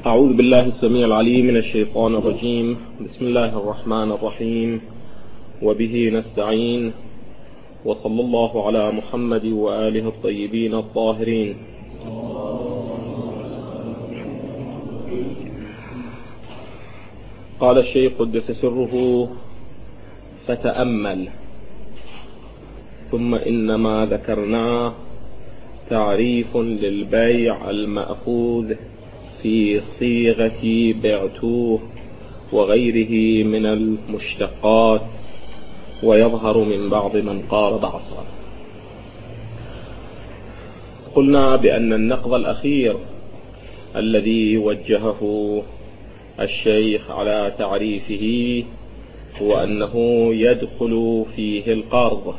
أعوذ بالله السميع العليم من الشيطان الرجيم. بسم الله الرحمن الرحيم، وبه نستعين، وصلى الله على محمد وآله الطيبين الطاهرين. قال الشيخ قدس سره: فتأمل. ثم إنما ذكرناه تعريف للبيع المأخوذ في صيغة بعتوه وغيره من المشتقات، ويظهر من بعض من قال بعضا. قلنا بأن النقض الأخير الذي وجهه الشيخ على تعريفه هو أنه يدخل فيه القرض،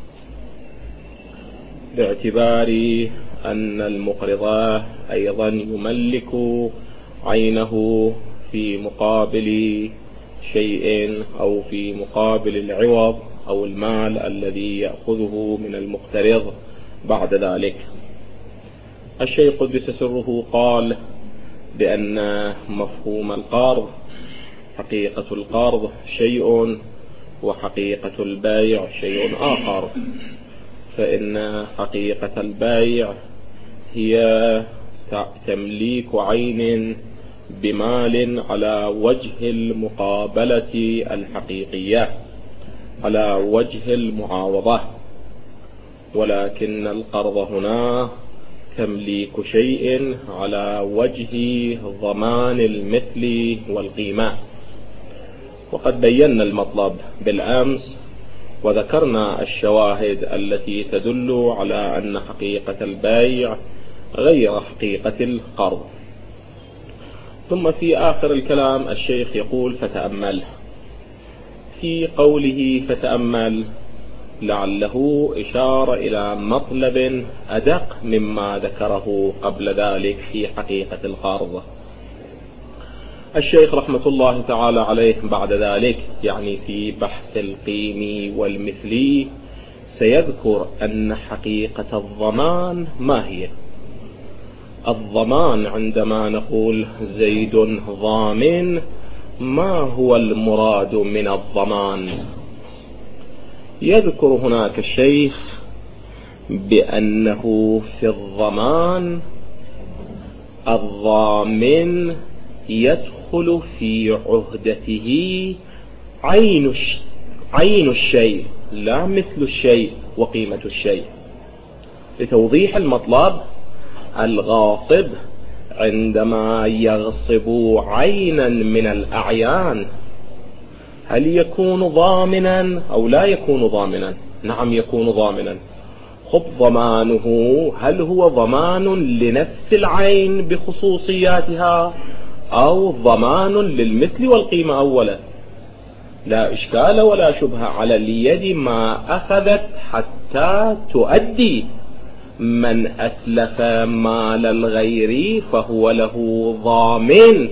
باعتبار أن المقرض أيضا يملك عينه في مقابل شيء أو في مقابل العوض أو المال الذي يأخذه من المقترض بعد ذلك. الشيخ قدس سره قال بأن مفهوم القرض، حقيقة القرض شيء وحقيقة البيع شيء آخر. فإن حقيقة البيع هي تمليك عين بمال على وجه المقابلة الحقيقية، على وجه المعاوضة، ولكن القرض هنا تمليك شيء على وجه ضمان المثل والقيمة. وقد بينا المطلب بالأمس، وذكرنا الشواهد التي تدل على أن حقيقة البيع غير حقيقة القرض. ثم في آخر الكلام الشيخ يقول: فتأمل. في قوله فتأمل لعله إشارة إلى مطلب أدق مما ذكره قبل ذلك في حقيقة القرض. الشيخ رحمة الله تعالى عليه بعد ذلك، يعني في بحث القيم والمثلي، سيذكر أن حقيقة الضمان ما هي. الضمان عندما نقول زيد ضامن، ما هو المراد من الضمان؟ يذكر هناك الشيخ بأنه في الضمان الضامن يدخل في عهدته عين الشيء، لا مثل الشيء وقيمة الشيء. لتوضيح المطلب، الغاصب عندما يغصب عينا من الأعيان هل يكون ضامنا أو لا يكون ضامنا؟ نعم يكون ضامنا. خب ضمانه هل هو ضمان لنفس العين بخصوصياتها أو ضمان للمثل والقيمة أولا؟ لا إشكال ولا شبهة على اليد ما أخذت حتى تؤدي. من أتلف مال الغير فهو له ضامن.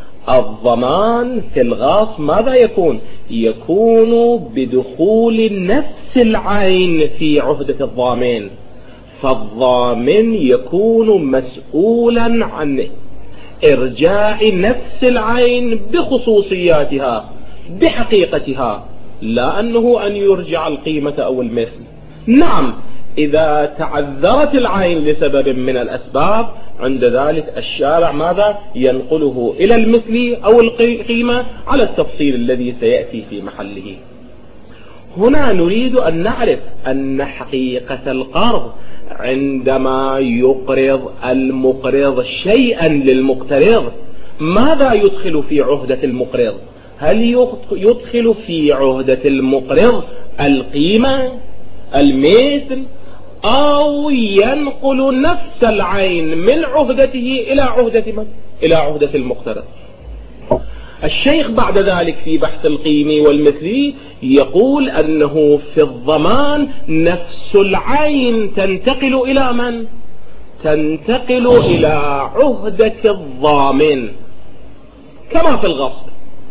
الضمان في الغاصب ماذا يكون؟ يكون بدخول نفس العين في عهدة الضامن، فالضامن يكون مسؤولا عن إرجاع نفس العين بخصوصياتها بحقيقتها، لا أنه أن يرجع القيمة أو المثل. نعم إذا تعذرت العين لسبب من الأسباب، عند ذلك الشارع ماذا؟ ينقله إلى المثل أو القيمة على التفصيل الذي سيأتي في محله. هنا نريد أن نعرف أن حقيقة القرض عندما يقرض المقرض شيئا للمقترض، ماذا يدخل في عهدة المقرض؟ هل يدخل في عهدة المقرض القيمة المثل، أو ينقل نفس العين من عهدته إلى عهدة المقترض؟ الشيخ بعد ذلك في بحث القيم والمثلي يقول أنه في الضمان نفس العين تنتقل إلى من؟ تنتقل إلى عهدة الضامن كما في الغصب،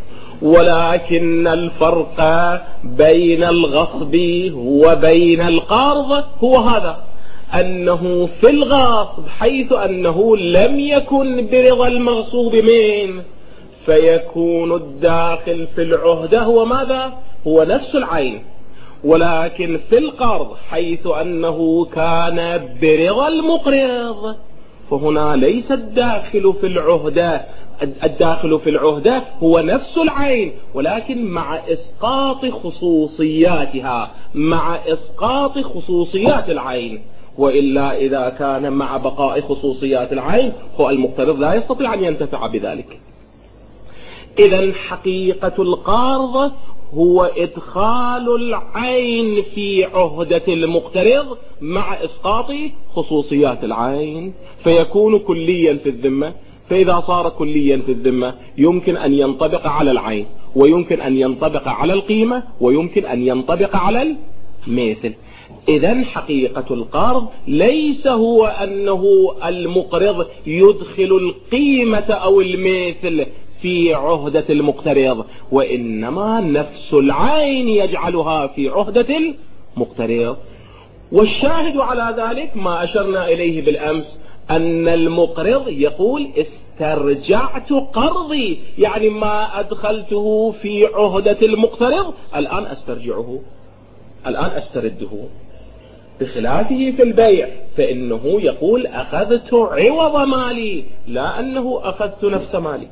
ولكن الفرق بين الغصب وبين القرض هو هذا: أنه في الغاصب حيث أنه لم يكن برضا المغصوب منه، فيكون الداخل في العهدة هو ماذا؟ هو نفس العين. ولكن في القرض حيث أنه كان برضا المقرض، فهنا ليس الداخل في العهدة، الداخل في العهدة هو نفس العين ولكن مع إسقاط خصوصياتها، مع إسقاط خصوصيات العين. وإلا إذا كان مع بقاء خصوصيات العين هو المقترض لا يستطيع أن ينتفع بذلك. إذن حقيقة القرض هو إدخال العين في عهدة المقترض مع إسقاط خصوصيات العين، فيكون كليا في الذمة. فإذا صار كليا في الذمة يمكن أن ينطبق على العين، ويمكن أن ينطبق على القيمة، ويمكن أن ينطبق على المثل. إذن حقيقة القرض ليس هو أنه المقرض يدخل القيمة أو المثل في عهدة المقترض، وإنما نفس العين يجعلها في عهدة المقترض. والشاهد على ذلك ما أشرنا إليه بالأمس، أن المقرض يقول استرجعت قرضي، يعني ما أدخلته في عهدة المقترض الآن أسترجعه، الآن أسترده. بخلافه في البيع فإنه يقول أخذت عوض مالي، لا أنه أخذت نفس مالي.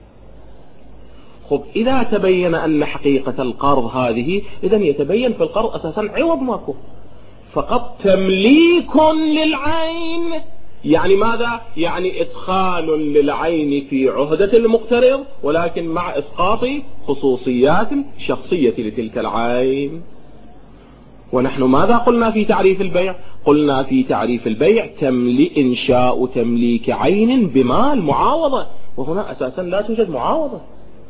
خب إذا تبين أن حقيقة القرض هذه، إذن يتبين في القرض أساسا عوض ماكو، فقط تمليك للعين. يعني ماذا؟ يعني إدخال للعين في عهدة المقترض ولكن مع إسقاط خصوصيات شخصية لتلك العين. ونحن ماذا قلنا في تعريف البيع؟ قلنا في تعريف البيع إنشاء تمليك عين بمال معاوضة، وهنا أساسا لا توجد معاوضة.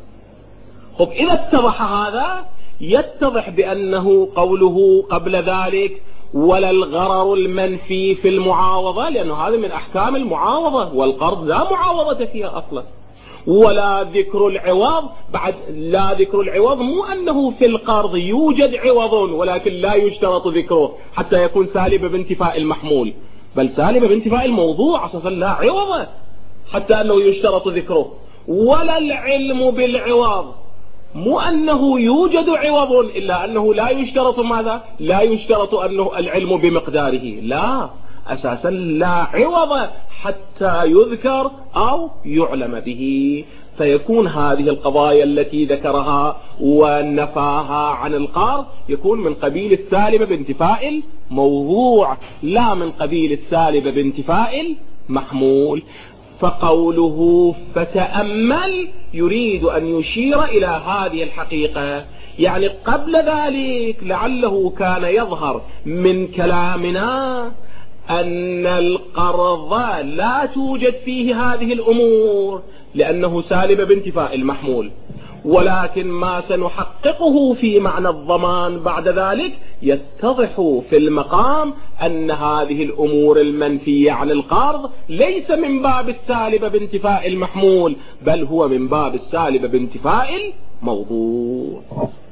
خب إذا اتضح هذا يتضح بأنه قوله قبل ذلك ولا الغرر المنفي في المعاوضة، لأنه هذا من أحكام المعاوضة، والقرض لا معاوضة فيها أصلا. ولا ذكر العوض، بعد لا ذكر العوض مو أنه في القرض يوجد عوض ولكن لا يشترط ذكره حتى يكون سالب بانتفاء المحمول، بل سالب بانتفاء الموضوع أساسا لا عوض حتى أنه يشترط ذكره. ولا العلم بالعوض، مو أنه يوجد عوض إلا أنه لا يشترط ماذا؟ لا يشترط أنه العلم بمقداره، لا، أساسا لا عوض حتى يذكر أو يعلم به. فيكون هذه القضايا التي ذكرها ونفاها عن القرض يكون من قبيل السالب بانتفاء الموضوع، لا من قبيل السالب بانتفاء المحمول. فقوله فتأمل يريد أن يشير إلى هذه الحقيقة، يعني قبل ذلك لعله كان يظهر من كلامنا أن القرض لا توجد فيه هذه الأمور لأنه سالب بانتفاء المحمول، ولكن ما سنحققه في معنى الضمان بعد ذلك يتضح في المقام أن هذه الأمور المنفية عن القرض ليس من باب السالب بانتفاء المحمول، بل هو من باب السالب بانتفاء الموضوع.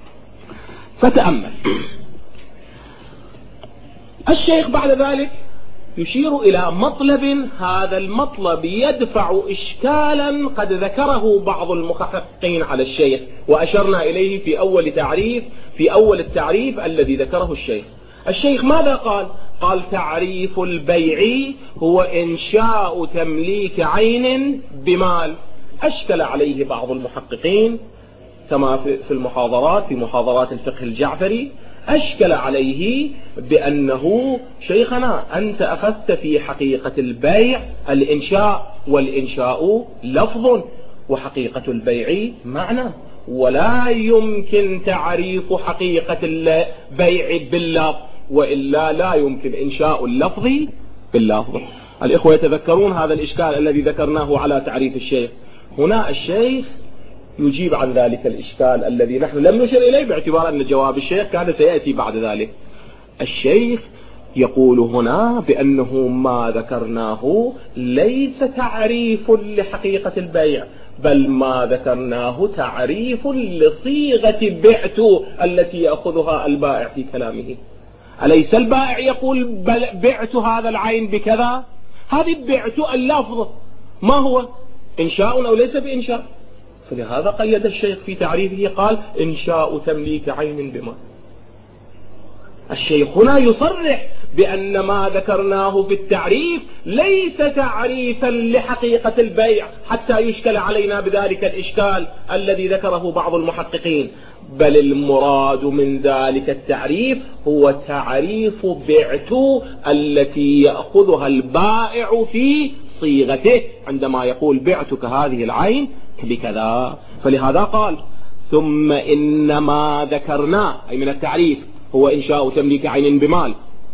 فتأمل الشيخ بعد ذلك يشير إلى مطلب، هذا المطلب يدفع إشكالا قد ذكره بعض المحققين على الشيخ، وأشرنا إليه في أول التعريف الذي ذكره الشيخ ماذا قال؟ قال تعريف البيع هو إنشاء تمليك عين بمال. أشكل عليه بعض المحققين كما في محاضرات الفقه الجعفري، أشكل عليه بأنه شيخنا أنت أخذت في حقيقة البيع الإنشاء، والإنشاء لفظ وحقيقة البيع معنى، ولا يمكن تعريف حقيقة البيع باللفظ، وإلا لا يمكن إنشاء اللفظ باللفظ. الإخوة يتذكرون هذا الإشكال الذي ذكرناه على تعريف الشيخ. هنا الشيخ يجيب عن ذلك الإشكال الذي نحن لم نشر إليه باعتبار أن جواب الشيخ كان سيأتي بعد ذلك. الشيخ يقول هنا بأنه ما ذكرناه ليس تعريف لحقيقة البيع، بل ما ذكرناه تعريف لصيغة بعت التي يأخذها البائع في كلامه. أليس البائع يقول بعت هذا العين بكذا؟ هذه بعت اللفظ ما هو إنشاء أو ليس بإنشاء؟ فلهذا قيد الشيخ في تعريفه قال إنشاء تمليك عين بمال. الشيخ هنا يصرح بأن ما ذكرناه في التعريف ليس تعريفا لحقيقة البيع حتى يشكل علينا بذلك الإشكال الذي ذكره بعض المحققين، بل المراد من ذلك التعريف هو تعريف بعت التي يأخذها البائع في صيغته عندما يقول بعتك هذه العين بكذا. فلهذا قال ثم إنما ذكرناه أي من التعريف هو إنشاء تمليك عين بمال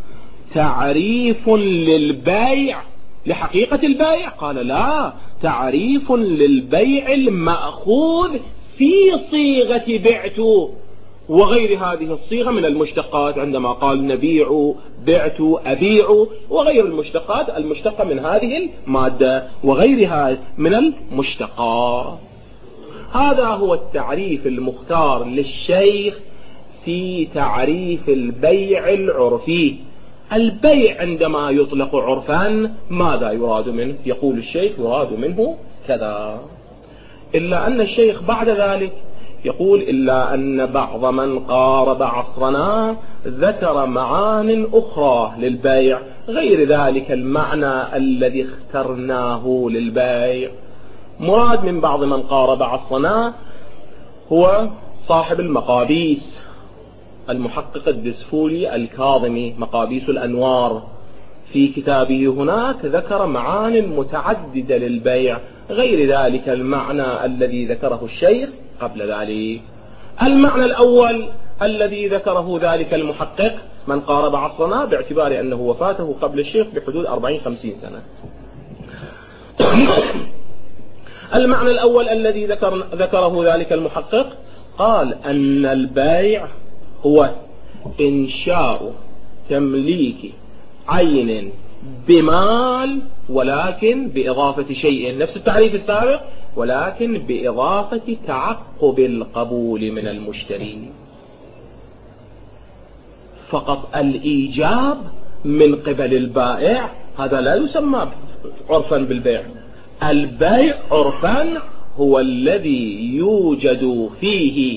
تعريف للبيع لحقيقة البيع. قال لا، تعريف للبيع المأخوذ في صيغة بعت وغير هذه الصيغة من المشتقات، عندما قال نبيع بعت أبيع وغير المشتقات المشتقة من هذه المادة وغيرها من المشتقات. هذا هو التعريف المختار للشيخ في تعريف البيع العرفي. البيع عندما يطلق عرفا ماذا يراد منه؟ يقول الشيخ يراد منه كذا، إلا أن الشيخ بعد ذلك يقول إلا أن بعض من قارب عصرنا ذكر معان أخرى للبيع غير ذلك المعنى الذي اخترناه للبيع. مراد من بعض من قارب عصرنا هو صاحب المقابيس المحقق الدسفولي الكاظمي مقابيس الأنوار، في كتابه هناك ذكر معان متعددة للبيع غير ذلك المعنى الذي ذكره الشيخ قبل ذلك. المعنى الأول الذي ذكره ذلك المحقق من قارب عصرنا باعتبار أنه وفاته قبل الشيخ بحدود 40-50 سنة. المعنى الأول الذي ذكره ذلك المحقق قال أن البيع هو إنشاء تمليك عين بمال ولكن بإضافة شيء، نفس التعريف السابق ولكن بإضافة تعقب القبول من المشتري. فقط الإيجاب من قبل البائع هذا لا يسمى عرفا بالبيع. البيع عرفا هو الذي يوجد فيه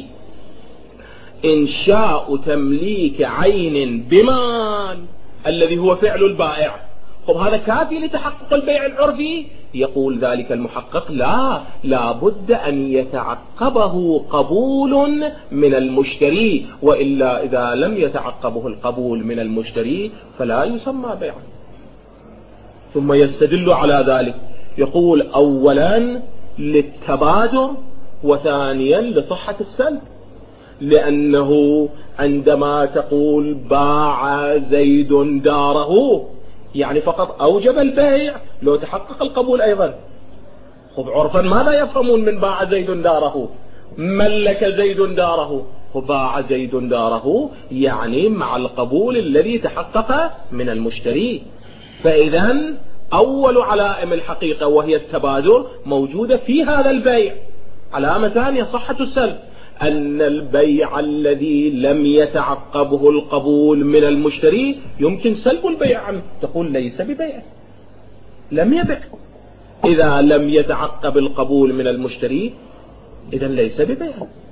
إنشاء تمليك عين بمال الذي هو فعل البائع. طب هذا كافي لتحقق البيع العرفي؟ يقول ذلك المحقق لا بد أن يتعقبه قبول من المشتري، وإلا إذا لم يتعقبه القبول من المشتري فلا يسمى بيعا. ثم يستدل على ذلك يقول أولا للتبادر وثانيا لصحة السلب، لأنه عندما تقول باع زيد داره يعني فقط أوجب البيع لو تحقق القبول أيضا. خب عرفا ماذا يفهمون من باع زيد داره؟ ملك زيد داره، باع زيد داره يعني مع القبول الذي تحقق من المشتري. فإذا أول علائم الحقيقة وهي التبادر موجودة في هذا البيع. علامة ثانية صحة السلب، أن البيع الذي لم يتعقبه القبول من المشتري يمكن سلب البيع عنه، تقول ليس ببيع، لم يبع. إذا لم يتعقب القبول من المشتري إذن ليس ببيع.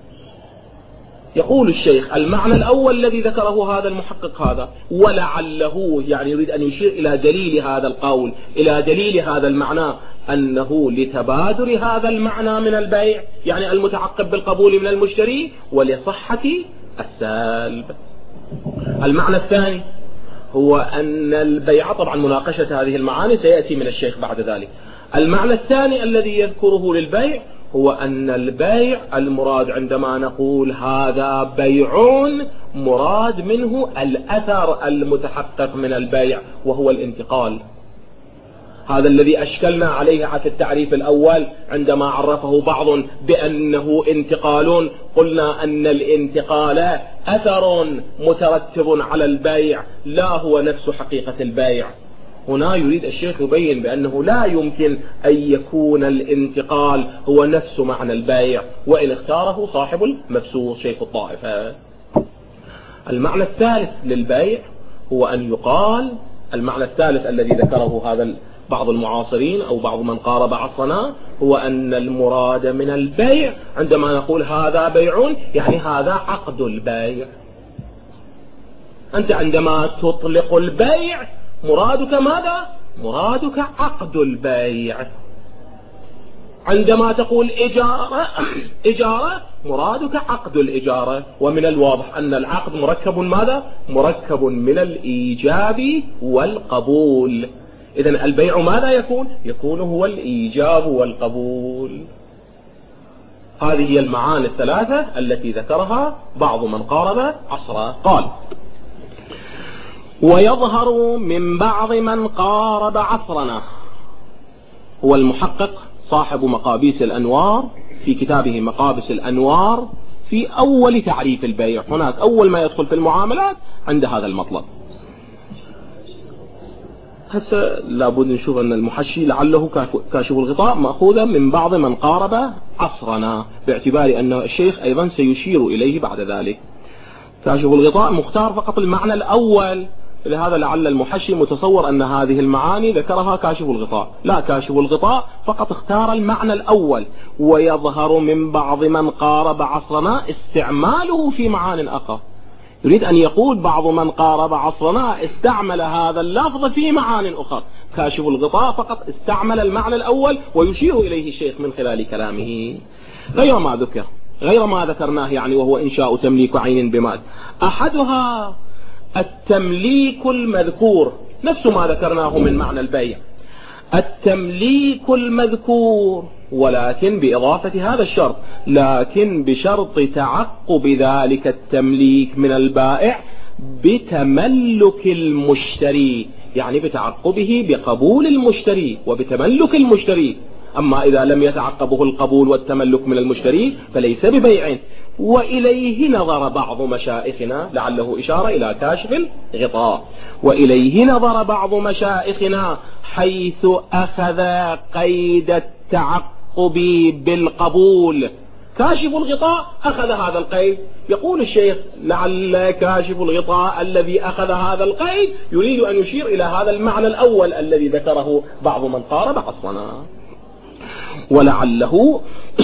يقول الشيخ المعنى الأول الذي ذكره هذا المحقق هذا، ولعله يعني يريد أن يشير إلى دليل هذا القول، إلى دليل هذا المعنى، أنه لتبادر هذا المعنى من البيع يعني المتعقب بالقبول من المشتري ولصحة السلب. المعنى الثاني هو أن البيع، طبعا مناقشة هذه المعاني سيأتي من الشيخ بعد ذلك. المعنى الثاني الذي يذكره للبيع هو أن البيع المراد عندما نقول هذا بيع مراد منه الأثر المتحقق من البيع وهو الانتقال. هذا الذي أشكلنا عليه في التعريف الأول عندما عرفه بعض بأنه انتقال، قلنا أن الانتقال أثر مترتب على البيع لا هو نفس حقيقة البيع. هنا يريد الشيخ يبين بأنه لا يمكن أن يكون الانتقال هو نفس معنى البيع وإن اختاره صاحب المبسوط شيخ الطائفة. المعنى الثالث للبيع هو أن يقال المعنى الثالث الذي ذكره هذا بعض المعاصرين أو بعض من قارب عصرنا هو أن المراد من البيع عندما نقول هذا بيع يعني هذا عقد البيع. أنت عندما تطلق البيع مرادك ماذا؟ مرادك عقد البيع. عندما تقول إجارة مرادك عقد الإجارة. ومن الواضح أن العقد مركب ماذا؟ مركب من الإيجاب والقبول. إذن البيع ماذا يكون؟ يكون هو الإيجاب والقبول. هذه هي المعاني الثلاثة التي ذكرها بعض من قارب عصره. قال: ويظهر من بعض من قارب عصرنا. هو المحقق صاحب مقابيس الأنوار في كتابه مقابس الأنوار في أول تعريف البيع، هناك أول ما يدخل في المعاملات عند هذا المطلب. هسه لابد نشوف أن المحشي لعله كاشف الغطاء مأخوذا من بعض من قارب عصرنا، باعتبار أن الشيخ أيضا سيشير إليه بعد ذلك. كاشف الغطاء مختار فقط المعنى الأول، لهذا لعل المحشي متصور أن هذه المعاني ذكرها كاشف الغطاء. لا، كاشف الغطاء فقط اختار المعنى الأول. ويظهر من بعض من قارب عصرنا استعماله في معان أخرى. يريد أن يقول بعض من قارب عصرنا استعمل هذا اللفظ في معان أخرى. كاشف الغطاء فقط استعمل المعنى الأول ويشير إليه الشيخ من خلال كلامه غير ما ذكرناه يعني، وهو إنشاء تمليك عين بمال. أحدها التمليك المذكور، نفس ما ذكرناه من معنى البيع، التمليك المذكور، ولكن بإضافة هذا الشرط، لكن بشرط تعقب ذلك التمليك من البائع بتملك المشتري، يعني بتعقبه بقبول المشتري وبتملك المشتري. أما إذا لم يتعقبه القبول والتملك من المشتري فليس ببيع. وإليه نظر بعض مشائخنا، لعله إشارة إلى كاشف الغطاء، وإليه نظر بعض مشائخنا حيث أخذ قيد التعقب بالقبول. كاشف الغطاء أخذ هذا القيد. يقول الشيخ لعل كاشف الغطاء الذي أخذ هذا القيد يريد أن يشير إلى هذا المعنى الأول الذي ذكره بعض من قارب عصرنا. ولعله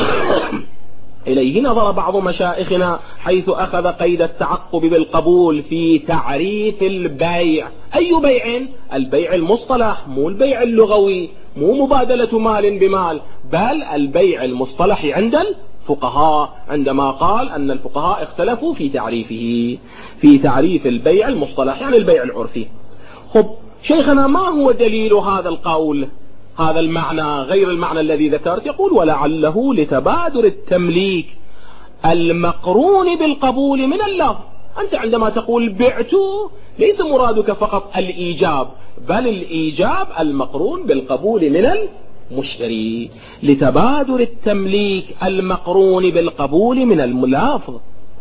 إليه نظر بعض مشائخنا حيث أخذ قيد التعقب بالقبول في تعريف البيع. أي بيع؟ البيع المصطلح، مو البيع اللغوي، مو مبادلة مال بمال، بل البيع المصطلح عند الفقهاء، عندما قال أن الفقهاء اختلفوا في تعريفه، في تعريف البيع المصطلح يعني البيع العرفي. خب شيخنا ما هو دليل هذا القول، هذا المعنى غير المعنى الذي ذكرت؟ يقول: ولعله لتبادر التمليك المقرون بالقبول من اللفظ. أنت عندما تقول بعت ليس مرادك فقط الإيجاب، بل الإيجاب المقرون بالقبول من المشتري. لتبادر التمليك المقرون بالقبول من اللفظ،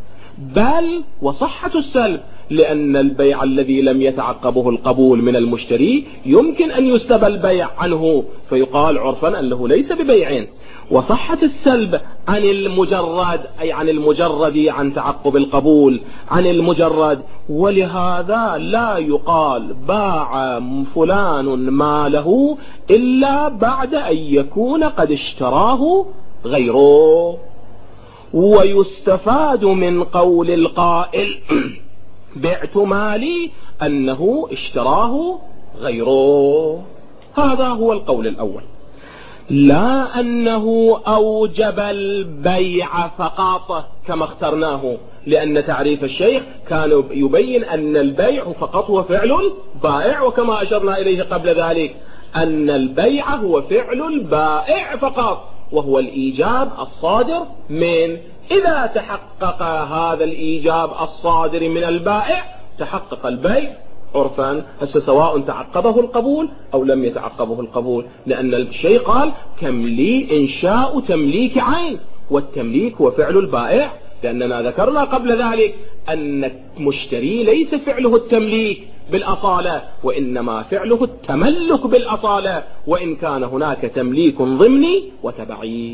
بل وصحة السلب، لأن البيع الذي لم يتعقبه القبول من المشتري يمكن أن يسلب البيع عنه فيقال عرفا أنه ليس ببيع. وصحة السلب عن المجرد، أي عن المجرد، عن تعقب القبول عن المجرد. ولهذا لا يقال باع فلان ماله إلا بعد أن يكون قد اشتراه غيره. ويستفاد من قول القائل بعت مالي أنه اشتراه غيره. هذا هو القول الأول، لا أنه أوجب البيع فقط كما اخترناه، لأن تعريف الشيخ كان يبين أن البيع فقط هو فعل البائع، وكما أشرنا إليه قبل ذلك أن البيع هو فعل البائع فقط، وهو الإيجاب الصادر من. إذا تحقق هذا الإيجاب الصادر من البائع تحقق البيع عرفا، هسه سواء تعقبه القبول أو لم يتعقبه القبول، لأن الشيء قال إنشاء تمليك عين، والتمليك هو فعل البائع، لأننا ذكرنا قبل ذلك أن المشتري ليس فعله التمليك بالأصالة، وإنما فعله التملك بالأصالة، وإن كان هناك تمليك ضمني وتبعي.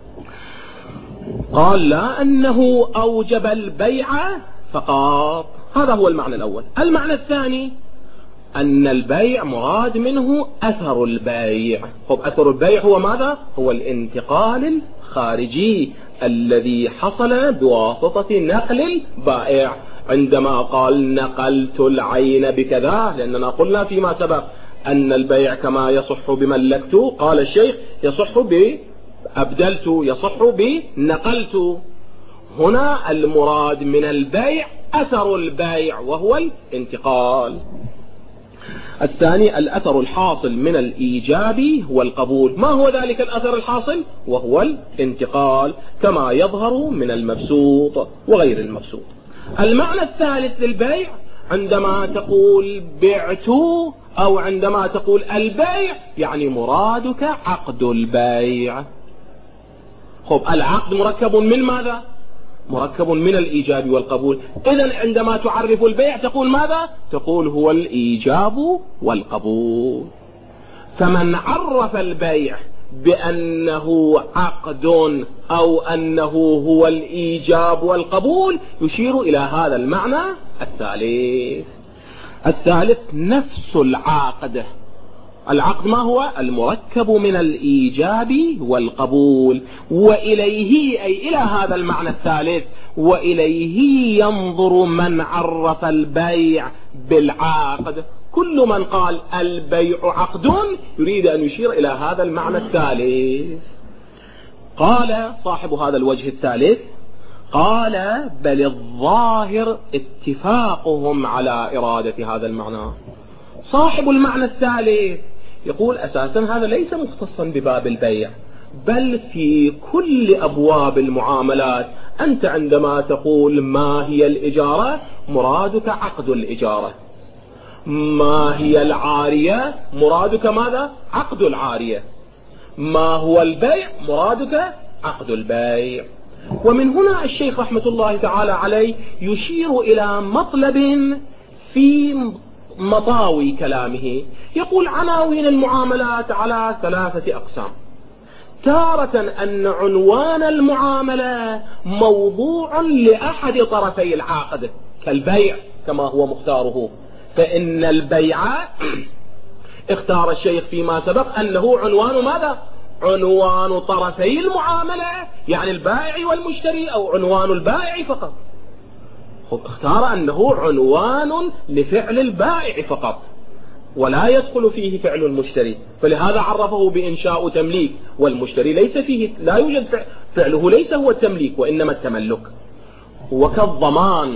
قال لا أنه أوجب البيع فقط، هذا هو المعنى الأول. المعنى الثاني أن البيع مراد منه أثر البيع. أثر البيع هو ماذا؟ هو الانتقال الخارجي الذي حصل بواسطة نقل البائع. عندما قال نقلت العين بكذا، لأننا قلنا فيما سبق أن البيع كما يصح بملكت، قال الشيخ يصح بأبدلت، يصح بنقلت. هنا المراد من البيع أثر البيع وهو الانتقال. الثاني الأثر الحاصل من الإيجاب والقبول. ما هو ذلك الأثر الحاصل؟ وهو الانتقال كما يظهر من المبسوط وغير المبسوط. المعنى الثالث للبيع عندما تقول بعت أو عندما تقول البيع يعني مرادك عقد البيع. العقد مركب من ماذا؟ مركب من الإيجاب والقبول. إذن عندما تعرف البيع تقول ماذا؟ تقول هو الإيجاب والقبول. فمن عرف البيع بأنه عقد أو أنه هو الإيجاب والقبول يشير إلى هذا المعنى الثالث. الثالث نفس العقد. العقد ما هو؟ المركب من الإيجاب والقبول، وإليه أي إلى هذا المعنى الثالث وإليه ينظر من عرف البيع بالعقد. كل من قال البيع عقد يريد أن يشير إلى هذا المعنى الثالث. قال صاحب هذا الوجه الثالث قال بل الظاهر اتفاقهم على إرادة هذا المعنى. صاحب المعنى الثالث يقول أساسا هذا ليس مختصا بباب البيع، بل في كل أبواب المعاملات. أنت عندما تقول ما هي الإجارة مرادك عقد الإجارة، ما هي العارية مرادك ماذا؟ عقد العارية، ما هو البيع مرادك عقد البيع. ومن هنا الشيخ رحمة الله تعالى عليه يشير إلى مطلب في مطاوي كلامه. يقول عناوين المعاملات على 3 أقسام. تارة أن عنوان المعاملة موضوع لأحد طرفي العقد كالبيع كما هو مختاره، فإن البيع اختار الشيخ فيما سبق أنه عنوان ماذا؟ عنوان طرفي المعاملة، يعني البائع والمشتري، أو عنوان البائع فقط. اختار أنه عنوان لفعل البائع فقط ولا يدخل فيه فعل المشتري، فلهذا عرفه بإنشاء تمليك، والمشتري ليس فيه، لا يوجد فعله ليس هو التمليك وإنما التملك. وكالضمان،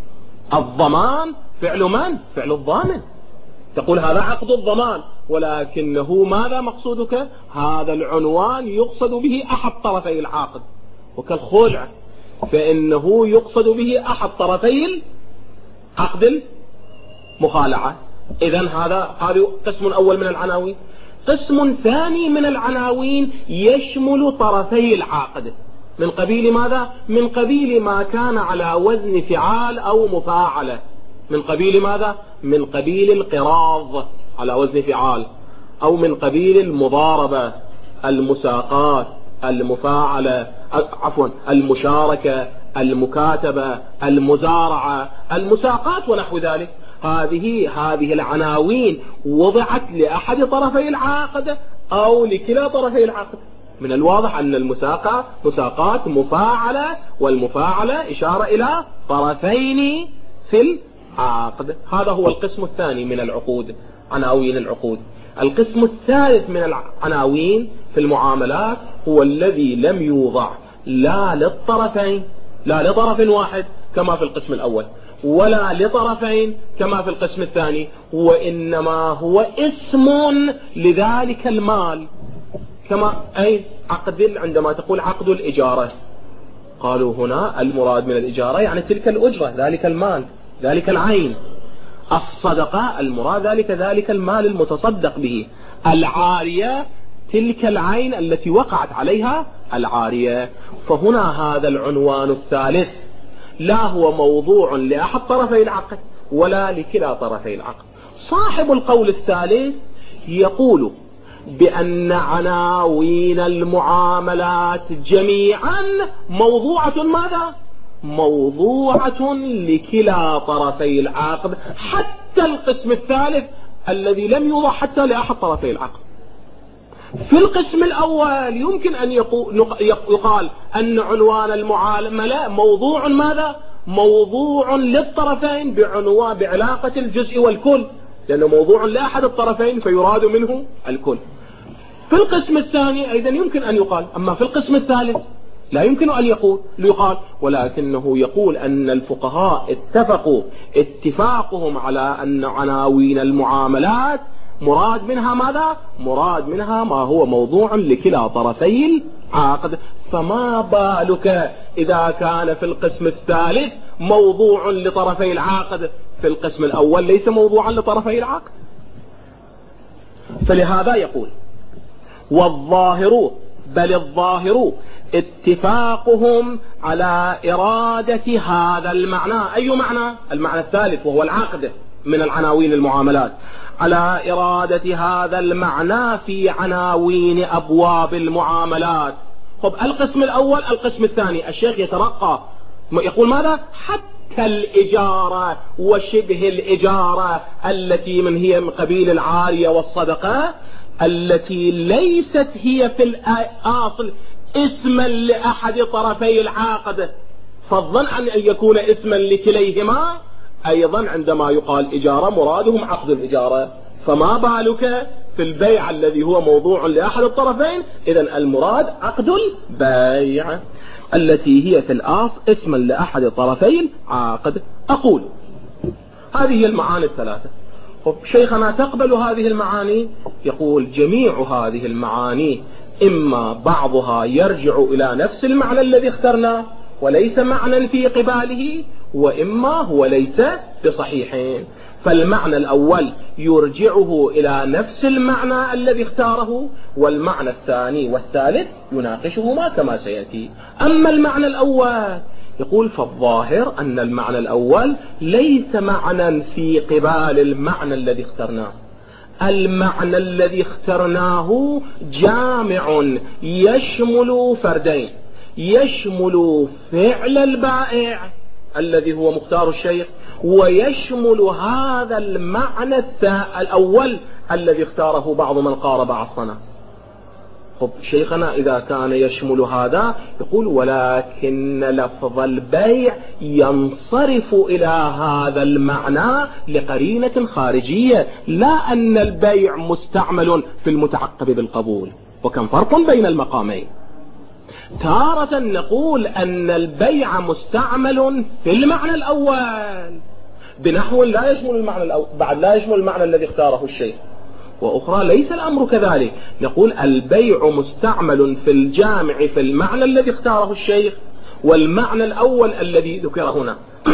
الضمان فعل من؟ فعل الضامن. تقول هذا عقد الضمان، ولكنه ماذا مقصودك؟ هذا العنوان يقصد به أحد طرفي العقد. وكالخلع فإنه يقصد به أحد طرفي عقد المخالعة. إذن هذا قسم أول من العناوين. قسم ثاني من العناوين يشمل طرفي العقد من قبيل ماذا؟ من قبيل ما كان على وزن فعال أو مفاعلة. من قبيل ماذا؟ من قبيل القراض على وزن فعال، أو من قبيل المضاربة، المساقات، المفاعلة، المشاركة، المكاتبة، المزارعة، المساقات ونحو ذلك. هذه العناوين وضعت لأحد طرفي العقد أو لكلا طرفي العقد. من الواضح أن مساقات مفاعلة، والمفاعلة إشارة إلى طرفين في العقد. هذا هو القسم الثاني من العقود، عناوين العقود. القسم الثالث من العناوين في المعاملات هو الذي لم يوضع لا للطرفين، لا لطرف واحد كما في القسم الأول، ولا لطرفين كما في القسم الثاني، وإنما هو اسم لذلك المال. كما أي عقد، عندما تقول عقد الإجارة قالوا هنا المراد من الإجارة يعني تلك الأجرة، ذلك المال، ذلك العين. الصدقة المراد ذلك المال المتصدق به. العارية تلك العين التي وقعت عليها العارية. فهنا هذا العنوان الثالث لا هو موضوع لأحد طرفي العقد ولا لكلا طرفي العقد. صاحب القول الثالث يقول بأن عناوين المعاملات جميعا موضوعة ماذا؟ موضوعة لكلا طرفي العقد، حتى القسم الثالث الذي لم يوضع حتى لأحد طرفي العقد. في القسم الأول يمكن أن يقال أن عنوان المعاملة موضوع ماذا؟ موضوع للطرفين بعلاقة الجزء والكل، لأنه موضوع لأحد الطرفين فيراد منه الكل. في القسم الثاني أيضا يمكن أن يقال، أما في القسم الثالث لا يمكن أن يقال، ولكنه يقول أن الفقهاء اتفقوا اتفاقهم على أن عناوين المعاملات مراد منها ماذا؟ مراد منها ما هو موضوع لكلا طرفي العقد. فما بالك إذا كان في القسم الثالث موضوع لطرفي العقد، في القسم الأول ليس موضوعا لطرفي العقد. فلهذا يقول والظاهر، بل الظاهر اتفاقهم على إرادة هذا المعنى. أي معنى؟ المعنى الثالث وهو العقد من العناوين المعاملات، على إرادة هذا المعنى في عناوين أبواب المعاملات. طب القسم الأول القسم الثاني، الشيخ يترقى يقول ماذا؟ حتى الإجارة وشبه الإجارة التي هي من قبيل العارية والصدقة، التي ليست هي في الأصل اسما لأحد طرفي العقد، فضلا عن أن يكون اسما لكليهما. أيضا عندما يقال إجارة مرادهم عقد الإجارة، فما بالك في البيع الذي هو موضوع لأحد الطرفين؟ إذن المراد عقد البيع التي هي في الأصل اسما لأحد طرفي العقد. أقول هذه المعاني الثلاثة. شيخنا تقبل هذه المعاني؟ يقول جميع هذه المعاني إما بعضها يرجع إلى نفس المعنى الذي اخترناه وليس معنى في قباله، وإما هو ليس بصحيحين. فالمعنى الأول يرجعه إلى نفس المعنى الذي اختاره، والمعنى الثاني والثالث يناقشهما كما سيأتي. أما المعنى الأول يقول فالظاهر أن المعنى الأول ليس معنى في قبال المعنى الذي اخترناه. المعنى الذي اخترناه جامع يشمل فردين، يشمل فعل البائع الذي هو مختار الشيخ، ويشمل هذا المعنى الأول الذي اختاره بعض من قارب عصرنا. خب شيخنا إذا كان يشمل هذا يقول ولكن لفظ البيع ينصرف إلى هذا المعنى لقرينة خارجية، لا أن البيع مستعمل في المتعقب بالقبول. وكم فرق بين المقامين؟ تارة نقول أن البيع مستعمل في المعنى الأول بنحو لا يشمل المعنى الأول، بعد لا يشمل المعنى الذي اختاره الشيخ، وأخرى ليس الأمر كذلك. نقول البيع مستعمل في الجامع في المعنى الذي اختاره الشيخ والمعنى الأول الذي ذكر هنا،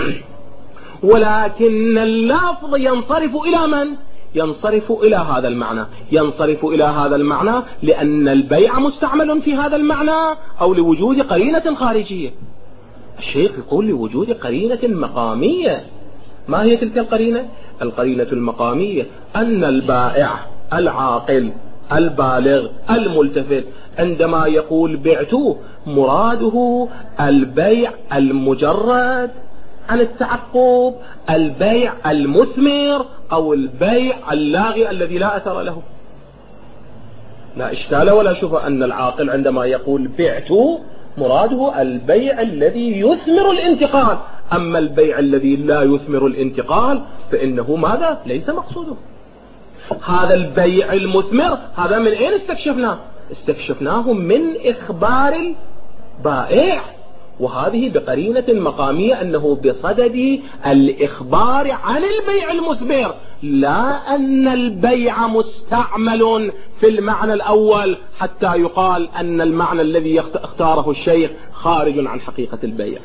ولكن اللفظ ينصرف إلى من؟ ينصرف إلى هذا المعنى، ينصرف إلى هذا المعنى لأن البيع مستعمل في هذا المعنى أو لوجود قرينة خارجية. الشيخ يقول لوجود قرينة مقامية. ما هي تلك القرينة؟ القرينة المقامية أن البائع العاقل البالغ الملتفت عندما يقول بعته مراده البيع المجرد عن التعقب، البيع المثمر أو البيع اللاغي الذي لا أثر له. لا إشكال ولا شبهة أن العاقل عندما يقول بعته مراده البيع الذي يثمر الانتقال، أما البيع الذي لا يثمر الانتقال فإنه ماذا؟ ليس مقصوده. هذا البيع المثمر هذا من أين استكشفناه؟ استكشفناه من إخبار البائع، وهذه بقرينة مقامية أنه بصدد الإخبار عن البيع المثمر، لا أن البيع مستعمل في المعنى الأول حتى يقال أن المعنى الذي اختاره الشيخ خارج عن حقيقة البيع.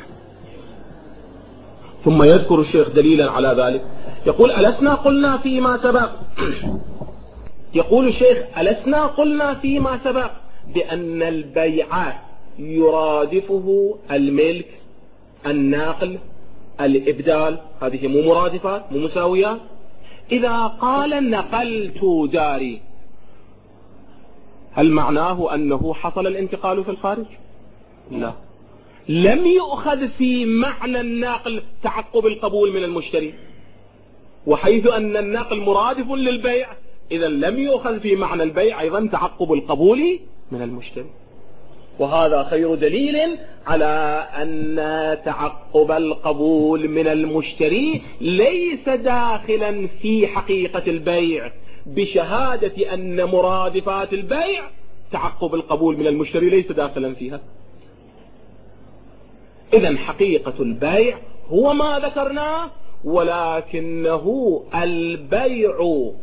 ثم يذكر الشيخ دليلا على ذلك، يقول ألسنا قلنا فيما سبق يقول الشيخ ألسنا قلنا فيما سبق بأن البيع يرادفه الملك، الناقل، الإبدال، هذه مو مرادفات مو مساويات. إذا قال نقلت داري هل معناه أنه حصل الانتقال في الخارج؟ لا، لم يؤخذ في معنى الناقل تعقب القبول من المشتري، وحيث أن الناقل مرادف للبيع إذا لم يؤخذ في معنى البيع أيضا تعقب القبول من المشتري. وهذا خير دليل على أن تعقب القبول من المشتري ليس داخلا في حقيقة البيع، بشهادة أن مرادفات البيع تعقب القبول من المشتري ليس داخلا فيها. إذن حقيقة البيع هو ما ذكرناه، ولكنه البيع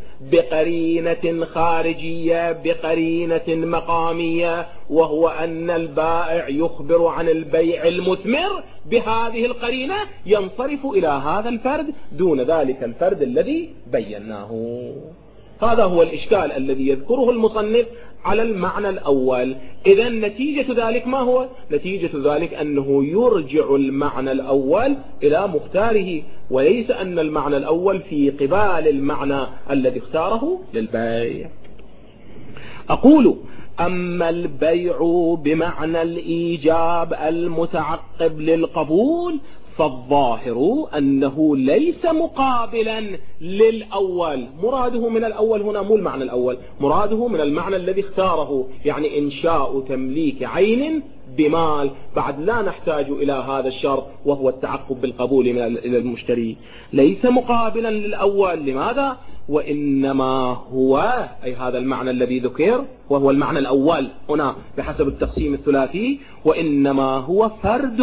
بقرينة خارجية، بقرينة مقامية، وهو أن البائع يخبر عن البيع المثمر بهذه القرينة ينصرف إلى هذا الفرد دون ذلك الفرد الذي بيناه. هذا هو الإشكال الذي يذكره المصنف على المعنى الأول. إذا نتيجة ذلك ما هو؟ نتيجة ذلك أنه يرجع المعنى الأول إلى مختاره، وليس أن المعنى الأول في قبال المعنى الذي اختاره للبيع. أقول: أما البيع بمعنى الإيجاب المتعقب للقبول فالظاهر أنه ليس مقابلا للأول. مراده من الأول هنا مو المعنى الأول، مراده من المعنى الذي اختاره، يعني إنشاء تمليك عين بمال. بعد لا نحتاج إلى هذا الشرط وهو التعقب بالقبول من المشتري. ليس مقابلا للأول. لماذا؟ وإنما هو، أي هذا المعنى الذي ذكر وهو المعنى الأول هنا بحسب التقسيم الثلاثي، وإنما هو فرد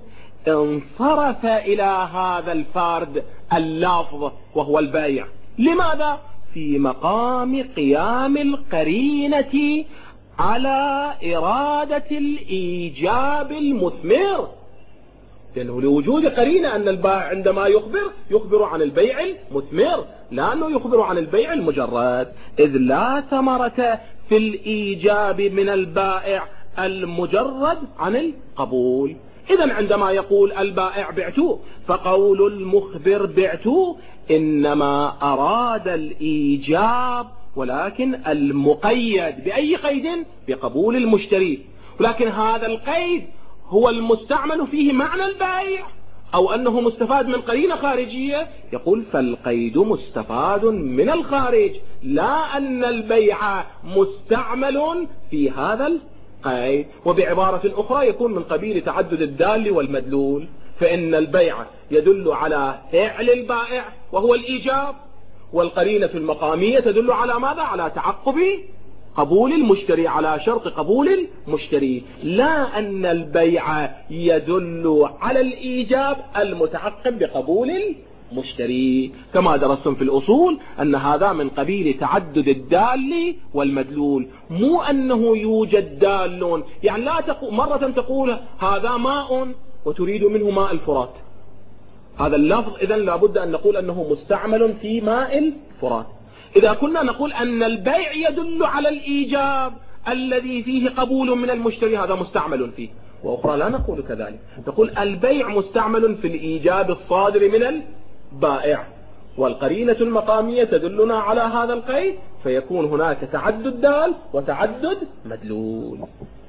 انصرف إلى هذا الفرد اللفظ وهو البيع. لماذا؟ في مقام قيام القرينة على إرادة الإيجاب المثمر، لأنه لوجود قرينة أن البائع عندما يخبر عن البيع المثمر، لا أنه يخبر عن البيع المجرد، إذ لا ثمرة في الإيجاب من البائع المجرد عن القبول. إذن عندما يقول البائع بعته فقول المخبر بعته إنما أراد الإيجاب، ولكن المقيد بأي قيد؟ بقبول المشتري. ولكن هذا القيد هو المستعمل فيه معنى البيع، أو أنه مستفاد من قرينة خارجية. يقول فالقيد مستفاد من الخارج، لا أن البيع مستعمل في هذا القيد. وبعبارة أخرى يكون من قبيل تعدد الدال والمدلول، فإن البيع يدل على فعل البائع وهو الإيجاب، والقرينة المقامية تدل على ماذا؟ على تعقب قبول المشتري، على شرط قبول المشتري، لا أن البيع يدل على الإيجاب المتعقب بقبول المشتري. كما درستم في الأصول أن هذا من قبيل تعدد الدال والمدلول، مو أنه يوجد دال. يعني لا مرة تقول هذا ماء وتريد منه ماء الفرات، هذا اللفظ إذن لابد أن نقول أنه مستعمل في ماء الفرات. إذا كنا نقول أن البيع يدل على الإيجاب الذي فيه قبول من المشتري، هذا مستعمل فيه. وأخرى لا نقول كذلك، نقول البيع مستعمل في الإيجاب الصادر من البائع، والقرينة المقامية تدلنا على هذا القيد، فيكون هناك تعدد دال وتعدد مدلول.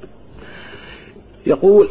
يقول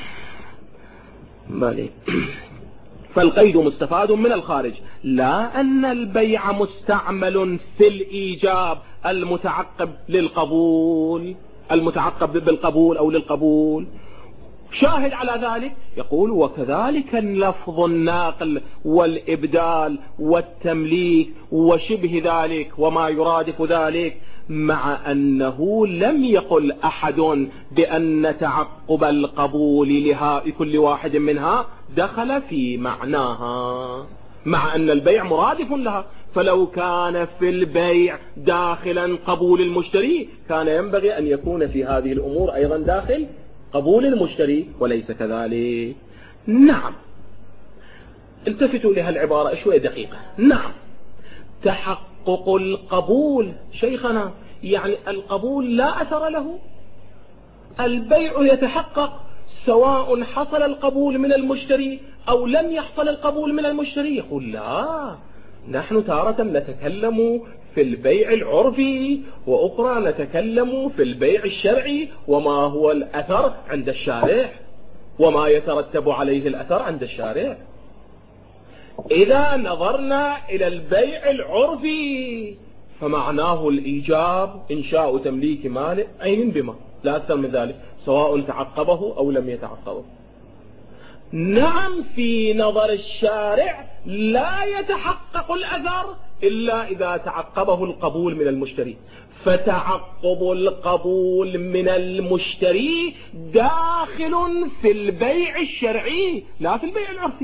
فالقيد مستفاد من الخارج، لا أن البيع مستعمل في الإيجاب المتعقب للقبول، المتعقب بالقبول أو للقبول. شاهد على ذلك يقول وكذلك اللفظ الناقل والإبدال والتمليك وشبه ذلك وما يرادف ذلك، مع أنه لم يقل أحد بأن تعقب القبول لكل واحد منها دخل في معناها، مع أن البيع مرادف لها. فلو كان في البيع داخلا قبول المشتري كان ينبغي أن يكون في هذه الأمور أيضا داخل قبول المشتري، وليس كذلك. نعم، التفتوا لها العبارة شوية دقيقة. نعم، تحقق القبول شيخنا يعني القبول لا أثر له، البيع يتحقق سواء حصل القبول من المشتري أو لم يحصل القبول من المشتري. يقول لا، نحن تارة نتكلم في البيع العرفي، وأخرى نتكلم في البيع الشرعي وما هو الأثر عند الشارع. وما يترتب عليه الأثر عند الشارع. إذا نظرنا إلى البيع العرفي فمعناه الإيجاب إنشاء تمليك مال عين بما لا أكثر من ذلك، سواء تعقبه أو لم يتعقبه. نعم، في نظر الشارع لا يتحقق الأثر إلا إذا تعقبه القبول من المشتري، فتعقب القبول من المشتري داخل في البيع الشرعي لا في البيع العرفي.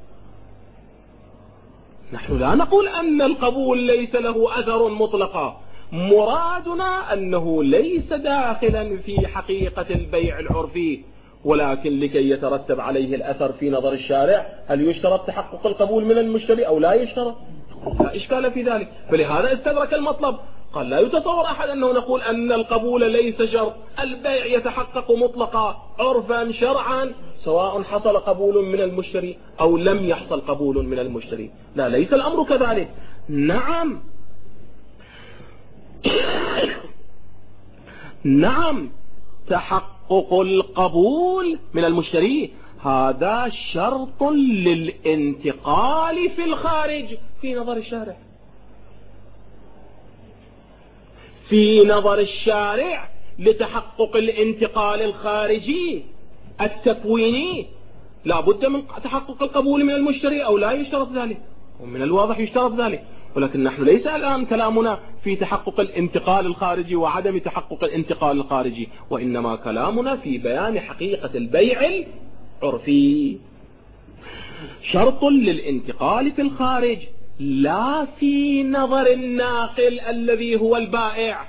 نحن لا نقول أن القبول ليس له أثر مطلقا، مرادنا أنه ليس داخلا في حقيقة البيع العرفي، ولكن لكي يترتب عليه الأثر في نظر الشارع هل يشترط تحقق القبول من المشتري أو لا يشترط؟ لا إشكال في ذلك، فلهذا استدرك المطلب. قال لا يتصور أحد أنه نقول أن القبول ليس شرط، البيع يتحقق مطلقا عرفا شرعا سواء حصل قبول من المشتري أو لم يحصل قبول من المشتري. لا، ليس الأمر كذلك. نعم نعم، تحقق القبول من المشتري هذا شرط للانتقال في الخارج في نظر الشارع. في نظر الشارع لتحقق الانتقال الخارجي التكويني لا بد من تحقق القبول من المشتري أو لا يشترط ذلك، ومن الواضح يشترط ذلك، ولكن نحن ليس الآن كلامنا في تحقق الانتقال الخارجي وعدم تحقق الانتقال الخارجي، وإنما كلامنا في بيان حقيقة البيع العرفي. شرط للانتقال في الخارج لا في نظر الناقل الذي هو البائع.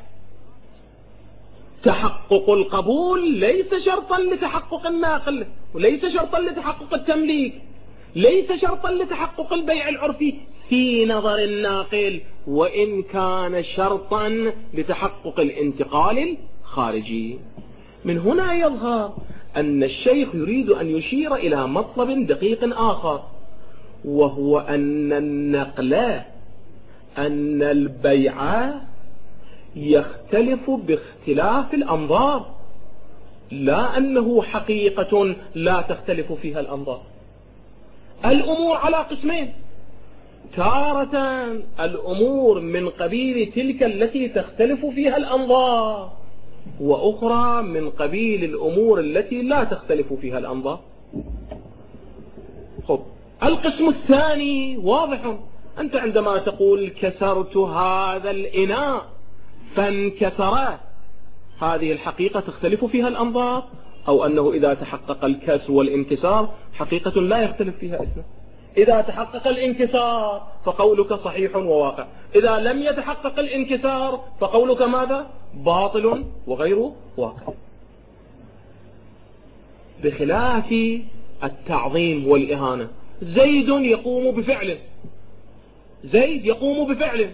تحقق القبول ليس شرطا لتحقق الناقل، وليس شرطا لتحقق التمليك، ليس شرطا لتحقق البيع العرفي في نظر الناقل، وإن كان شرطا لتحقق الانتقال الخارجي. من هنا يظهر أن الشيخ يريد أن يشير إلى مطلب دقيق آخر، وهو أن النقل أن البيع يختلف باختلاف الأنظار، لا أنه حقيقة لا تختلف فيها الأنظار. الأمور على قسمين، تارة الأمور من قبيل تلك التي تختلف فيها الأنظار، وأخرى من قبيل الأمور التي لا تختلف فيها الأنظار. القسم الثاني واضح، أنت عندما تقول كسرت هذا الإناء فانكسر، هذه الحقيقة تختلف فيها الأنظار، أو أنه إذا تحقق الكسر والانكسار حقيقة لا يختلف فيها اثنان. إذا تحقق الانكسار فقولك صحيح وواقع، إذا لم يتحقق الانكسار فقولك ماذا؟ باطل وغير واقع. بخلاف التعظيم والإهانة، زيد يقوم بفعله، زيد يقوم بفعله،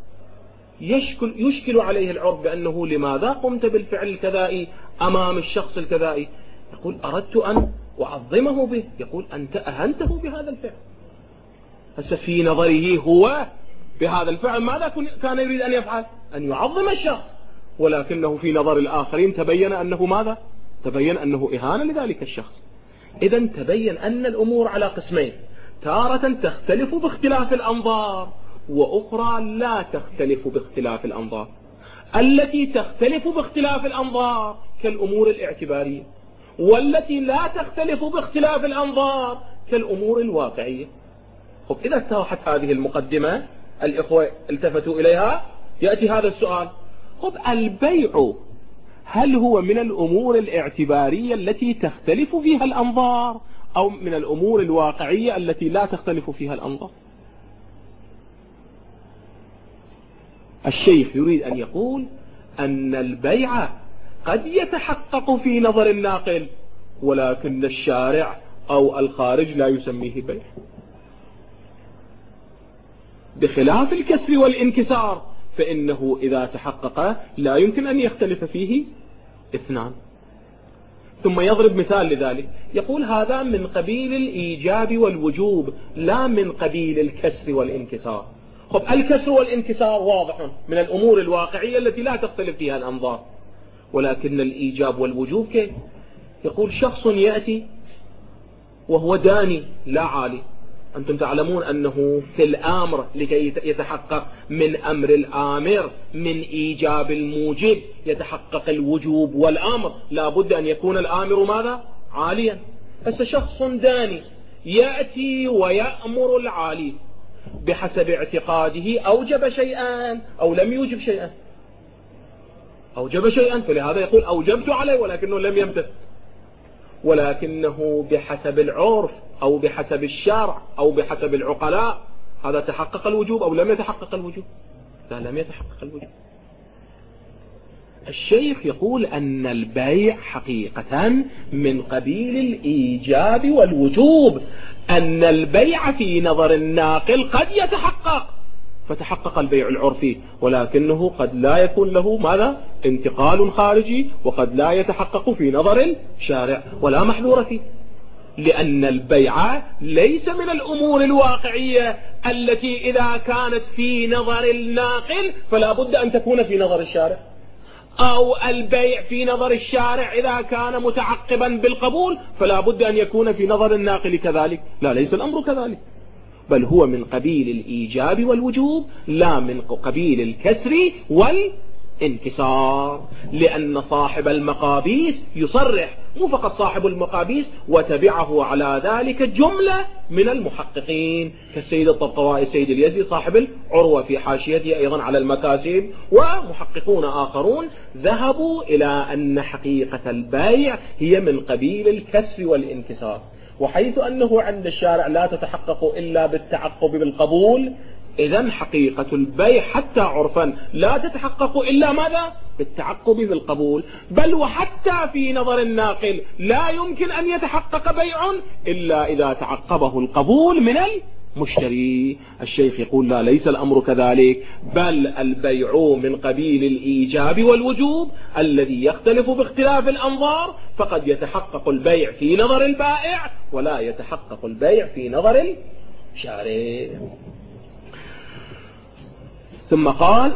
يشكل عليه العرف بأنه لماذا قمت بالفعل الكذائي أمام الشخص الكذائي؟ يقول أردت أن أعظمه به، يقول أنت أهنته بهذا الفعل. هسه في نظره هو بهذا الفعل ماذا كان يريد أن يفعل؟ أن يعظم الشخص، ولكنه في نظر الآخرين تبين أنه ماذا؟ تبين أنه إهانة لذلك الشخص. إذن تبين أن الأمور على قسمين، تارة تختلف باختلاف الأنظار، وأخرى لا تختلف باختلاف الأنظار. التي تختلف باختلاف الأنظار كالأمور الاعتبارية، والتي لا تختلف باختلاف الأنظار كالأمور الواقعية. إذا اتضحت هذه المقدمة الإخوة التفتوا إليها، يأتي هذا السؤال: البيع هل هو من الأمور الاعتبارية التي تختلف فيها الأنظار، أو من الأمور الواقعية التي لا تختلف فيها الأنظار؟ الشيخ يريد أن يقول أن البيع قد يتحقق في نظر الناقل، ولكن الشارع أو الخارج لا يسميه بيع، بخلاف الكسر والانكسار فإنه إذا تحقق لا يمكن أن يختلف فيه اثنان. ثم يضرب مثال لذلك، يقول هذا من قبيل الإيجاب والوجوب لا من قبيل الكسر والانكسار. الكسر والانكسار واضح من الأمور الواقعية التي لا تختلف فيها الأنظار، ولكن الإيجاب والوجوب كيف؟ يقول شخص يأتي وهو داني لا عالي. أنتم تعلمون أنه في الأمر لكي يتحقق من أمر الآمر من إيجاب الموجب يتحقق الوجوب والأمر، لا بد أن يكون الآمر ماذا؟ عاليا. فشخص داني يأتي ويأمر العالي بحسب اعتقاده أوجب شيئا أو لم يوجب شيئا. أوجب شيئا، فلهذا يقول أوجبت عليه ولكنه لم يمتثل، ولكنه بحسب العرف أو بحسب الشرع أو بحسب العقلاء هذا تحقق الوجوب أو لم يتحقق الوجوب؟ لا، لم يتحقق الوجوب. الشيخ يقول أن البيع حقيقة من قبيل الإيجاب والوجوب، أن البيع في نظر الناقل قد يتحقق فتحقق البيع العرفي، ولكنه قد لا يكون له ماذا؟ انتقال خارجي، وقد لا يتحقق في نظر الشارع ولا محذور فيه، لأن البيع ليس من الأمور الواقعية التي إذا كانت في نظر الناقل فلا بد أن تكون في نظر الشارع، أو البيع في نظر الشارع إذا كان متعقبا بالقبول فلا بد أن يكون في نظر الناقل كذلك. لا، ليس الأمر كذلك، بل هو من قبيل الإيجاب والوجوب لا من قبيل الكسر والانكسار، لأن صاحب المقابيس يصرح، مو فقط صاحب المقابيس، وتبعه على ذلك جملة من المحققين كالسيد الطبطوائي السيد اليزي صاحب العروة في حاشيته أيضا على المكاسب، ومحققون آخرون ذهبوا إلى أن حقيقة البيع هي من قبيل الكسر والانكسار. وحيث أنه عند الشارع لا تتحقق إلا بالتعقب بالقبول، إذن حقيقة البيع حتى عرفا لا تتحقق إلا ماذا؟ بالتعقب بالقبول، بل وحتى في نظر الناقل لا يمكن أن يتحقق بيع إلا إذا تعقبه القبول من المشتري. الشيخ يقول لا، ليس الأمر كذلك، بل البيع من قبيل الإيجاب والوجوب الذي يختلف باختلاف الأنظار، فقد يتحقق البيع في نظر البائع ولا يتحقق البيع في نظر الشارع. ثم قال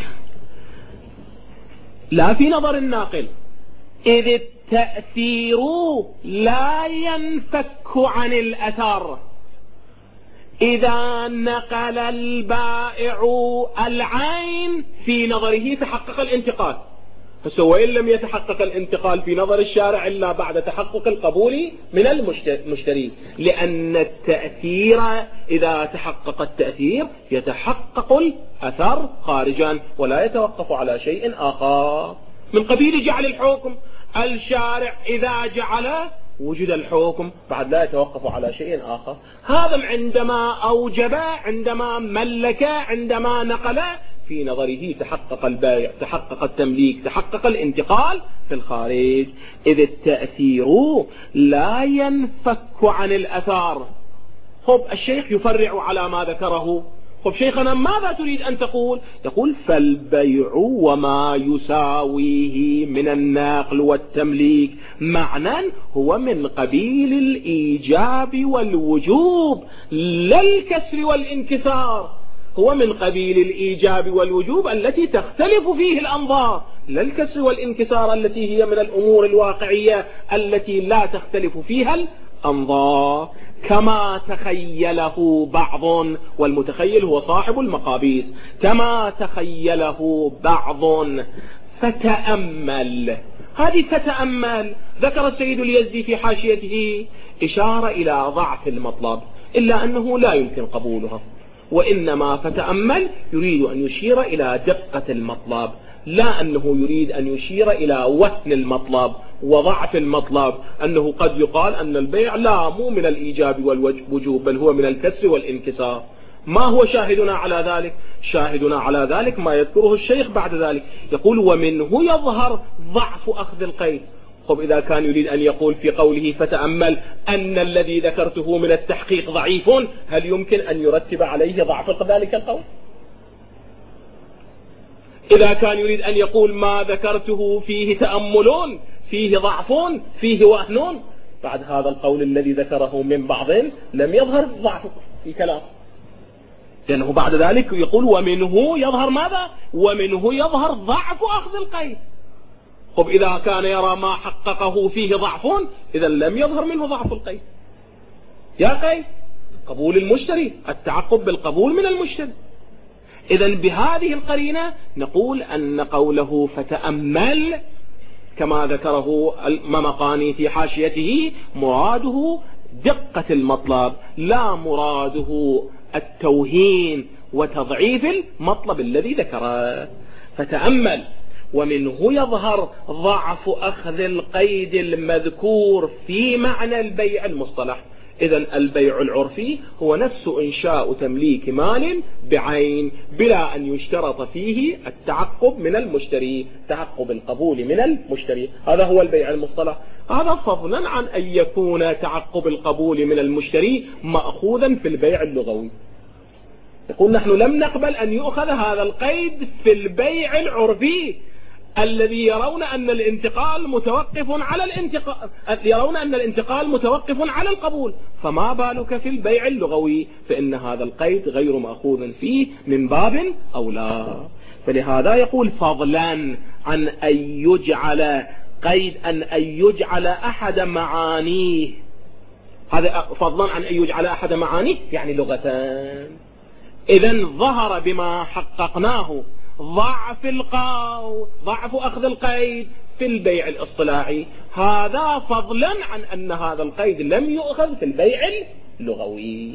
لا في نظر الناقل، إذ التأثير لا ينفك عن الأثر. إذا نقل البائع العين في نظره تحقق الانتقال، فسواء لم يتحقق الانتقال في نظر الشارع إلا بعد تحقق القبول من المشتري، لأن التأثير إذا تحقق التأثير يتحقق الأثر خارجا ولا يتوقف على شيء آخر. من قبيل جعل الحكم، الشارع إذا جعل وجد الحكم بعد لا يتوقف على شيء آخر. هذا عندما أوجب، عندما ملك، عندما نقل، في نظره تحقق البيع، تحقق التمليك، تحقق الانتقال في الخارج. إذ التأثير لا ينفك عن الأثار. خب الشيخ يفرع على ما ذكره. خب شيخنا ماذا تريد أن تقول؟ يقول فالبيع وما يساويه من النقل والتمليك معنى هو من قبيل الإيجاب والوجوب لا الكسر والانكسار. هو من قبيل الإيجاب والوجوب التي تختلف فيه الأنظار، لا الكسر والانكسار التي هي من الأمور الواقعية التي لا تختلف فيها الأنظار، كما تخيله بعض، والمتخيل هو صاحب المقابيس، كما تخيله بعض. فتأمل، هذه تتأمل ذكر السيد اليزي في حاشيته إشارة إلى ضعف المطلب، إلا أنه لا يمكن قبولها، وإنما فتأمل يريد أن يشير إلى دقة المطلب، لا أنه يريد أن يشير إلى وهن المطلب وضعف المطلب، أنه قد يقال أن البيع لا مو من الإيجاب والوجوب بل هو من الكسر والانكسار. ما هو شاهدنا على ذلك؟ شاهدنا على ذلك ما يذكره الشيخ بعد ذلك، يقول ومنه يظهر ضعف أخذ القيد. طب إذا كان يريد أن يقول في قوله فتأمل أن الذي ذكرته من التحقيق ضعيف، هل يمكن أن يرتب عليه ضعف ذلك القول؟ إذا كان يريد أن يقول ما ذكرته فيه تأمل، فيه ضعف، فيه وهن، بعد هذا القول الذي ذكره من بعض لم يظهر ضعف في كلام، لأنه بعد ذلك يقول ومنه يظهر ماذا؟ ومنه يظهر ضعف أخذ القيد. طب إذا كان يرى ما حققه فيه ضعف، إذا لم يظهر منه ضعف القيد. يا قيد قبول المشتري، التعقب بالقبول من المشتري. إذن بهذه القرينة نقول أن قوله فتأمل كما ذكره الممقاني في حاشيته مراده دقة المطلب، لا مراده التوهين وتضعيف المطلب الذي ذكره. فتأمل، ومنه يظهر ضعف أخذ القيد المذكور في معنى البيع المصطلح. إذن البيع العرفي هو نفس إنشاء تمليك مال بعين بلا أن يشترط فيه التعقب من المشتري، تعقب القبول من المشتري، هذا هو البيع المصطلح. هذا فضلا عن أن يكون تعقب القبول من المشتري مأخوذا في البيع اللغوي. يقول نحن لم نقبل أن يؤخذ هذا القيد في البيع العرفي الذي يرون أن الانتقال متوقف على القبول، فما بالك في البيع اللغوي، فإن هذا القيد غير مأخوذ فيه من باب أولى. فلهذا يقول فضلا عن أن يجعل قيد أن يجعل أحد معانيه، هذا فضلا عن أن يجعل أحد معانيه يعني لغتان. إذن ظهر بما حققناه ضعف أخذ القيد في البيع الاصطلاحي، هذا فضلا عن أن هذا القيد لم يؤخذ في البيع اللغوي.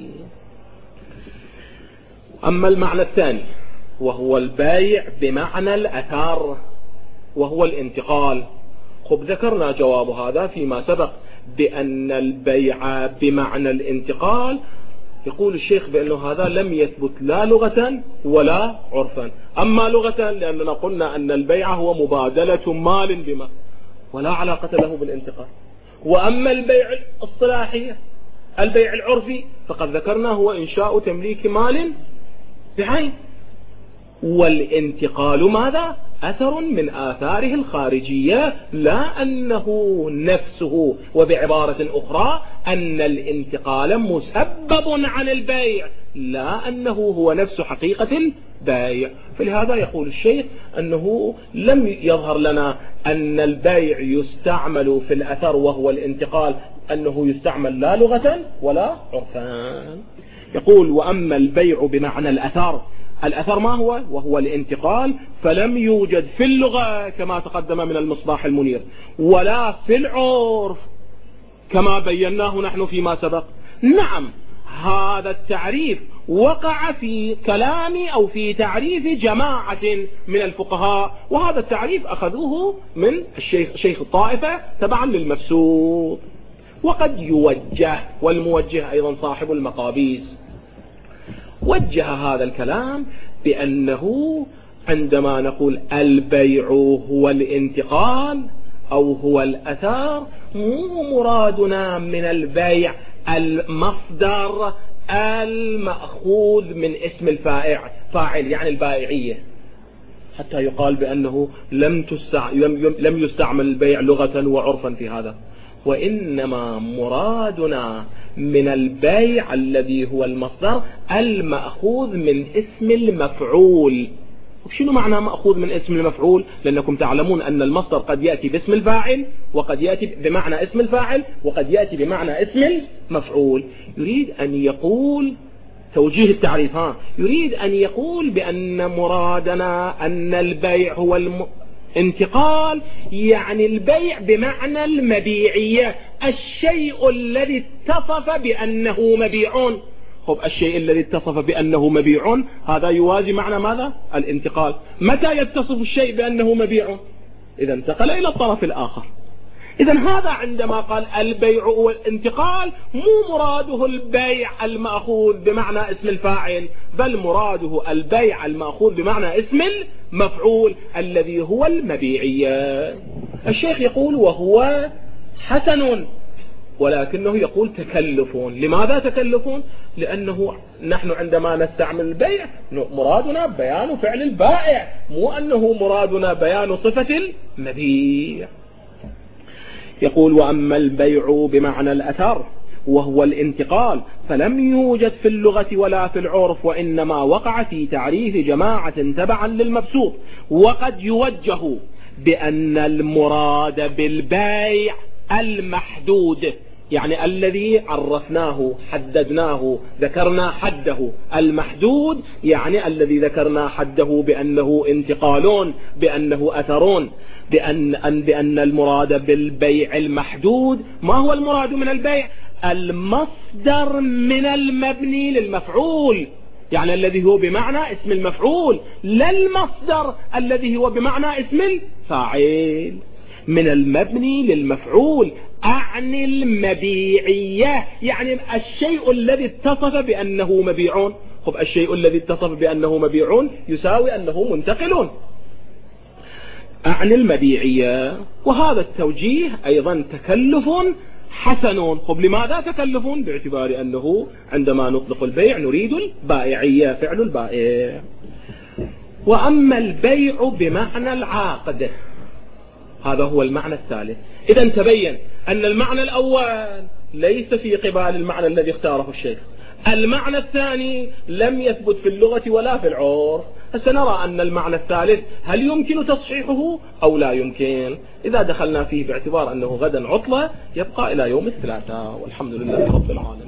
أما المعنى الثاني وهو البيع بمعنى الأثر وهو الانتقال، ذكرنا جواب هذا فيما سبق بأن البيع بمعنى الانتقال يقول الشيخ بأنه هذا لم يثبت لا لغة ولا عرفا. أما لغة لأننا قلنا أن البيع هو مبادلة مال بما ولا علاقة له بالانتقال. وأما البيع الصلاحي البيع العرفي فقد ذكرنا هو إنشاء تمليك مال بعين، والانتقال ماذا؟ أثر من آثاره الخارجية لا أنه نفسه. وبعبارة أخرى أن الانتقال مسبب عن البيع لا أنه هو نفس حقيقة البيع. فلهذا يقول الشيخ أنه لم يظهر لنا أن البيع يستعمل في الأثر وهو الانتقال أنه يستعمل لا لغة ولا عرفان. يقول وأما البيع بمعنى الأثر، الأثر ما هو؟ وهو الانتقال، فلم يوجد في اللغة كما تقدم من المصباح المنير ولا في العرف كما بيناه نحن فيما سبق. نعم هذا التعريف وقع في كلام أو في تعريف جماعة من الفقهاء، وهذا التعريف أخذوه من شيخ الطائفة تبعا للمبسوط. وقد يوجه، والموجه أيضا صاحب المقابيس وجه هذا الكلام بأنه عندما نقول البيع هو الانتقال أو هو الأثر مو مرادنا من البيع المصدر المأخوذ من اسم الفاعل يعني البائعية، حتى يقال بأنه لم يستعمل البيع لغة وعرفا في هذا. وإنما مرادنا من البيع الذي هو المصدر المأخوذ من اسم المفعول. وشنو معنى مأخوذ من اسم المفعول؟ لأنكم تعلمون أن المصدر قد يأتي باسم الفاعل وقد يأتي بمعنى اسم الفاعل وقد يأتي بمعنى اسم المفعول. يريد أن يقول توجيه التعريف يريد أن يقول بأن مرادنا أن البيع هو انتقال، يعني البيع بمعنى المبيعية، الشيء الذي اتصف بأنه مبيع. الشيء الذي اتصف بأنه مبيع هذا يوازي معنى ماذا؟ الانتقال. متى يتصف الشيء بأنه مبيع؟ إذا انتقل إلى الطرف الآخر. إذا هذا عندما قال البيع هو الانتقال مو مراده البيع المأخوذ بمعنى اسم الفاعل، بل مراده البيع المأخوذ بمعنى اسم المفعول الذي هو المبيعية. الشيخ يقول وهو حسن، ولكنه يقول تكلفون. لماذا تكلفون؟ لأنه نحن عندما نستعمل البيع مرادنا بيان فعل البائع، مو أنه مرادنا بيان صفة المبيع. يقول وأما البيع بمعنى الأثر وهو الانتقال فلم يوجد في اللغة ولا في العرف، وإنما وقع في تعريف جماعة تبعا للمبسوط. وقد يوجه بأن المراد بالبيع المحدود، يعني الذي عرفناه حددناه ذكرنا حده المحدود، يعني الذي ذكرنا حده بأنه انتقالون، بأنه أثرون، بأن المراد بالبيع المحدود ما هو المراد من البيع؟ المصدر من المبني للمفعول، يعني الذي هو بمعنى اسم المفعول، لا المصدر الذي هو بمعنى اسم الفاعل. من المبني للمفعول أعني المبيعية، يعني الشيء الذي اتصف بأنه مبيعون. خب الشيء الذي اتصف بأنه مبيعون يساوي أنه منتقلون. أعني المبيعية. وهذا التوجيه أيضا تكلف حسن. خب لماذا تكلف؟ باعتبار أنه عندما نطلق البيع نريد البائعية، فعل البائع. وأما البيع بمعنى العقد، هذا هو المعنى الثالث. إذا تبين أن المعنى الأول ليس في قبال المعنى الذي اختاره الشيخ، المعنى الثاني لم يثبت في اللغة ولا في العرف. سنرى أن المعنى الثالث هل يمكن تصحيحه أو لا يمكن. إذا دخلنا فيه باعتبار أنه غدا عطلة يبقى إلى يوم الثلاثاء، والحمد لله رب العالمين.